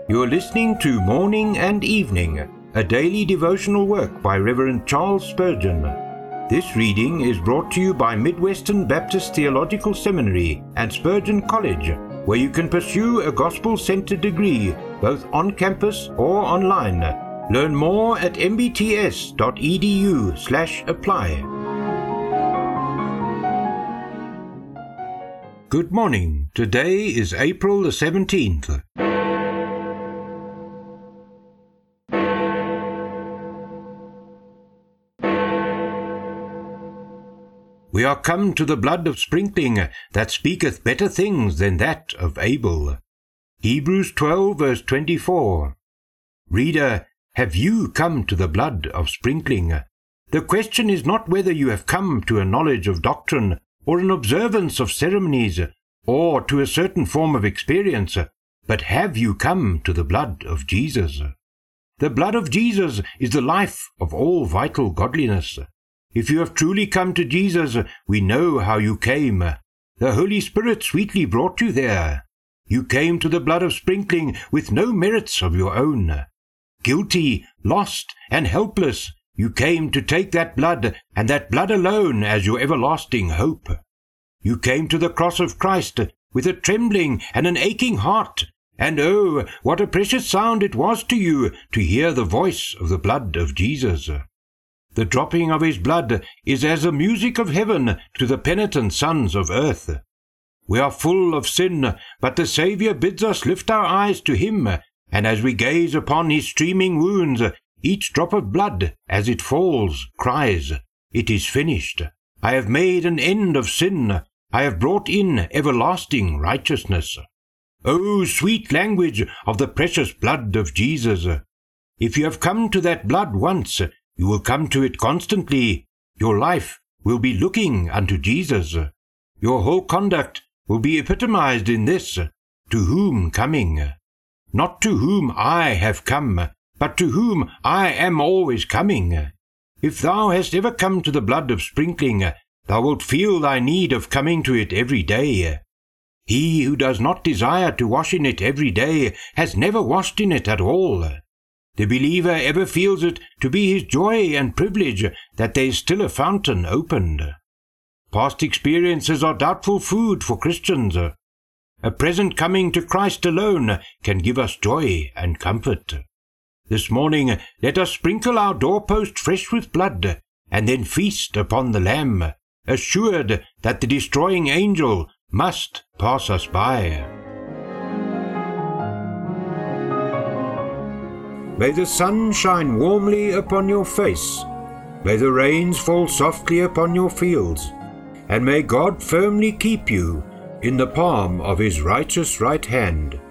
You are listening to Morning and Evening, a daily devotional work by Reverend Charles Spurgeon. This reading is brought to you by Midwestern Baptist Theological Seminary and Spurgeon College, where you can pursue a gospel-centered degree both on campus or online. Learn more at mbts.edu/apply. Good morning. Today is April the 17th. We are come to the blood of sprinkling, that speaketh better things than that of Abel. Hebrews 12 verse 24. Reader, have you come to the blood of sprinkling? The question is not whether you have come to a knowledge of doctrine, or an observance of ceremonies, or to a certain form of experience, but have you come to the blood of Jesus? The blood of Jesus is the life of all vital godliness. If you have truly come to Jesus, we know how you came. The Holy Spirit sweetly brought you there. You came to the blood of sprinkling with no merits of your own. Guilty, lost, and helpless, you came to take that blood, and that blood alone, as your everlasting hope. You came to the cross of Christ with a trembling and an aching heart, and oh, what a precious sound it was to you to hear the voice of the blood of Jesus. The dropping of his blood is as the music of heaven to the penitent sons of earth. We are full of sin, but the Saviour bids us lift our eyes to him, and as we gaze upon his streaming wounds, each drop of blood, as it falls, cries, "It is finished. I have made an end of sin. I have brought in everlasting righteousness." Oh, sweet language of the precious blood of Jesus! If you have come to that blood once, you will come to it constantly. Your life will be looking unto Jesus. Your whole conduct will be epitomized in this: to whom coming? Not to whom I have come, but to whom I am always coming. If thou hast ever come to the blood of sprinkling, thou wilt feel thy need of coming to it every day. He who does not desire to wash in it every day has never washed in it at all. The believer ever feels it to be his joy and privilege that there is still a fountain opened. Past experiences are doubtful food for Christians. A present coming to Christ alone can give us joy and comfort. This morning let us sprinkle our doorpost fresh with blood, and then feast upon the Lamb, assured that the destroying angel must pass us by. May the sun shine warmly upon your face, may the rains fall softly upon your fields, and may God firmly keep you in the palm of his righteous right hand.